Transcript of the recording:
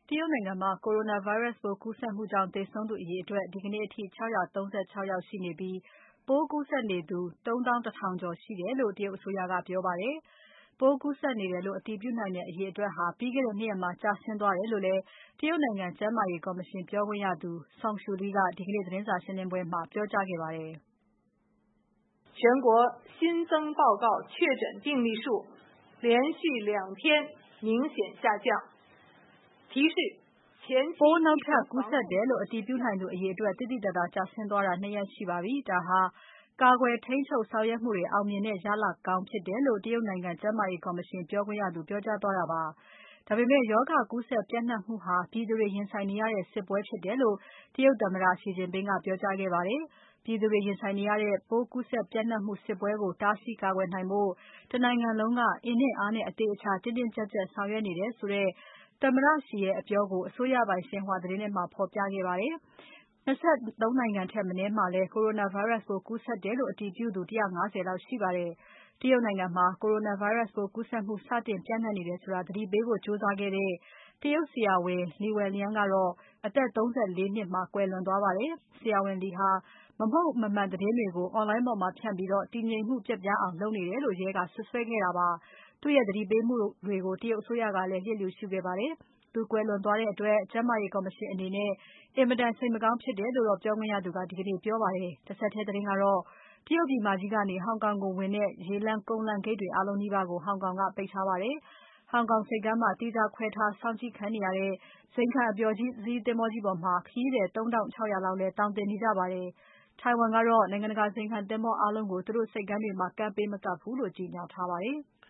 တရုတ်နိုင်ငံမှာ Coronavirus ပိုးကူးစက်မှုကြောင့် သေဆုံးသူအရေအတွက် ဒီကနေ့အထိ ၆၃၆ ယောက်ရှိနေပြီး ပိုးကူးစက်နေသူ ၃၁,၀၀၀ ကျော်ရှိတယ်လို့ တရုတ်အစိုးရက ပြောပါတယ်။ ပိုးကူးစက်နေတယ်လို့ အတည်ပြုနိုင်တဲ့ အရေအတွက်ဟာ ပြီးခဲ့တဲ့ ၂ ရက်မှာ ကျဆင်းသွားတယ်လို့လည်း တရုတ်နိုင်ငံ ကျန်းမာရေးကော်မရှင်ပြောခွင့်ရသူ Song Shuili ကဒီကနေ့ သတင်းစာရှင်းပွဲမှာ ပြောကြားခဲ့ပါတယ် “全国新增报告确诊病例数连续2天明显下降，提示前期ပိုးနောက်ထပ်ကူးစက်တယ်လို့ အတည်ပြုနိုင်သူအရေအတွက် သိသိသာသာကျဆင်းသွားတာ ၂ ရက်ရှိပါပြီ။ ဒါဟာ ကာကွယ်ထိန်းချုပ်ဆောင်ရွက်မှုတွေ အောင်မြင်တဲ့ရလဒ်ကောင်းဖြစ်တယ်လို့ တရုတ်နိုင်ငံ ကျန်းမာရေးကော်မရှင်ပြောခွင့်ရသူ ပြောကြားသွားတာပါ။ ဒါပေမဲ့ ရောဂါကူးစက်ပျံ့နှံ့မှုဟာ ပြည်သူတွေရင်ဆိုင်နေရတဲ့ စစ်ပွဲဖြစ်တယ်လို့ တရုတ်သမ္မတ Xi Jinping ကပြောကြားခဲ့ပါတယ်။ ပြည်သူတွေရင်ဆိုင်နေရတဲ့ ပိုးကူးစက်ပျံ့နှံ့မှုစစ်ပွဲကို တားဆီးကာကွယ်နိုင်ဖို့ တနိုင်ငံလုံးက အင်နဲ့အားနဲ့ အသေအချာ တင်းတင်းကြပ်ကြပ်ဆောင်ရွက်နေတယ်ဆိုတဲ့ သမ္မတ Xi ရဲ့အပြောကို အစိုးရပိုင် Xinhua သတင်းထဲမှာ ဖော်ပြခဲ့ပါတယ်။ ၂၃ နိုင်ငံထက်မနည်းမှာလည်း Coronavirus ပိုးကူးစက်တယ်လို့ အတည်ပြုသူ ၁၅၀ လောက်ရှိပါတယ်။ တရုတ်နိုင်ငံမှာ Coronavirus ပိုးကူးစက်မှု စတင်ပျံ့နှံ့နေတယ်ဆိုတာ သတိပေးဖို့ကြိုးစားခဲ့တဲ့ တရုတ်ဆရာဝန် Li Wenliang ကတော့ အသက် ၃၄ နှစ်မှာ ကွယ်လွန်သွားပါတယ်။ ဆရာဝန် Li ဟာ မဟုတ်မမှန်သတင်းတွေကို Online ပေါ်မှာဖြန့်ပြီး တည်ငြိမ်မှုပျက်ပြားအောင်လုပ်နေတယ်လို့ ရဲက စွပ်စွဲခဲ့တာပါ။ သူ့ရဲ့သတိပေးမှုတွေကို တရုတ်အစိုးရကလည်း လျစ်လျူရှုခဲ့ပါတယ်။ သူကွယ်လွန်သွားတဲ့အတွက် ကျန်းမာရေးကော်မရှင်အနေနဲ့ အင်မတန်စိတ်မကောင်းဖြစ်တယ်လို့တော့ ပြောခွင့်ရသူက ဒီကနေ့ပြောပါတယ်။ တဆက်ထဲသတင်းကတော့ တရုတ်ပြည်မကြီးကနေ ဟောင်ကောင်ကိုဝင်တဲ့ ရေလမ်း၊ ကုန်းလမ်းဂိတ်တွေအားလုံးနီးပါးကို ဟောင်ကောင်က ပိတ်ထားပါတယ်။ ဟောင်ကောင်ဆိပ်ကမ်းမှာ သီးခြားခွဲထားစောင့်ကြည့်ခံနေရတဲ့ ဇိမ်ခံအပျော်စီးသင်္ဘောကြီးပေါ်မှာ ခရီးသည် ၃၆၀၀ လောက်လည်း သောင်တင်နေကြပါတယ်။ ထိုင်ဝမ်ကတော့ နိုင်ငံတကာဇိမ်ခံသင်္ဘောအားလုံးကို သူတို့ဆိပ်ကမ်းတွေမှာ ကမ်းပေးမကပ်ဘူးလို့ ကြေညာထားပါတယ်။